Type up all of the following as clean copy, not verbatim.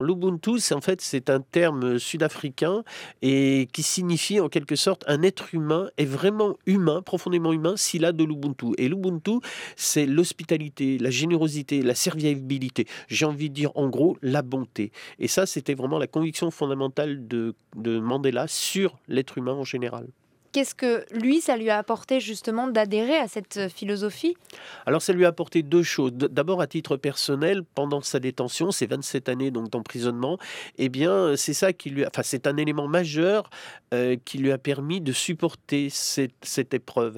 L'Ubuntu, c'est un terme sud-africain et qui signifie en quelque sorte un être humain est vraiment humain, profondément humain, s'il a de l'Ubuntu. Et l'Ubuntu, c'est l'hospitalité, la générosité, la serviabilité. J'ai envie de dire en gros la bonté. Et ça, c'était vraiment la conviction fondamentale de Mandela sur l'être humain en général. Qu'est-ce que lui, ça lui a apporté justement d'adhérer à cette philosophie? Alors ça lui a apporté 2 choses. D'abord à titre personnel, pendant sa détention, ces 27 années donc d'emprisonnement, eh bien, c'est ça qui lui a enfin c'est un élément majeur, qui lui a permis de supporter cette épreuve.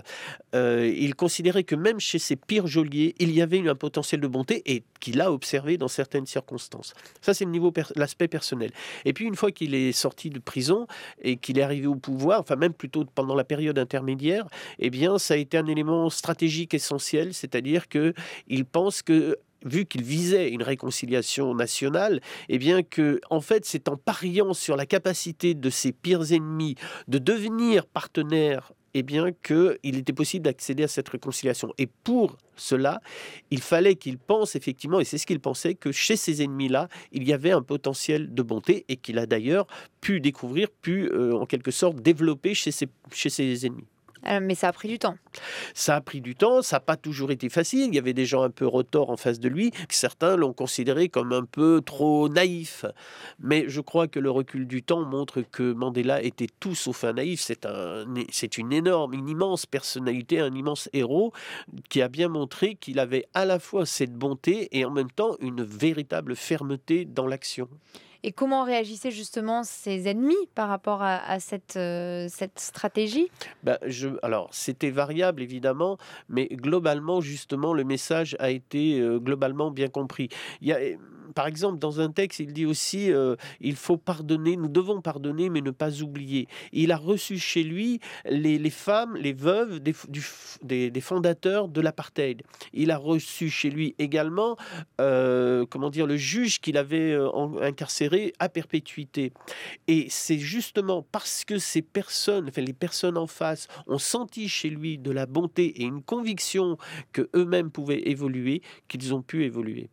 Il considérait que même chez ses pires geôliers, il y avait eu un potentiel de bonté et qu'il a observé dans certaines circonstances. Ça, c'est le niveau l'aspect personnel. Et puis une fois qu'il est sorti de prison et qu'il est arrivé au pouvoir, enfin même plutôt pendant la période intermédiaire, eh bien, ça a été un élément stratégique essentiel, c'est-à-dire qu'il pense que vu qu'il visait une réconciliation nationale, eh bien que, en fait, c'est en pariant sur la capacité de ses pires ennemis de devenir partenaires, eh bien qu'il était possible d'accéder à cette réconciliation. Et pour cela, il fallait qu'il pense effectivement, et c'est ce qu'il pensait, que chez ces ennemis-là, il y avait un potentiel de bonté et qu'il a d'ailleurs pu découvrir, en quelque sorte développer chez ses ennemis. Mais ça a pris du temps. Ça a pris du temps, ça n'a pas toujours été facile. Il y avait des gens un peu retors en face de lui. Certains l'ont considéré comme un peu trop naïf. Mais je crois que le recul du temps montre que Mandela était tout sauf un naïf. C'est une énorme, une immense personnalité, un immense héros qui a bien montré qu'il avait à la fois cette bonté et en même temps une véritable fermeté dans l'action. Et comment réagissaient justement ses ennemis par rapport à cette stratégie? Alors, c'était variable évidemment, mais globalement, justement, le message a été globalement bien compris. Il y a, par exemple, dans un texte, il dit aussi il faut pardonner, nous devons pardonner, mais ne pas oublier. Il a reçu chez lui les femmes, les veuves des fondateurs de l'apartheid. Il a reçu chez lui également, comment dire, le juge qu'il avait incarcéré à perpétuité. Et c'est justement parce que ces personnes, enfin les personnes en face, ont senti chez lui de la bonté et une conviction que eux-mêmes pouvaient évoluer, qu'ils ont pu évoluer.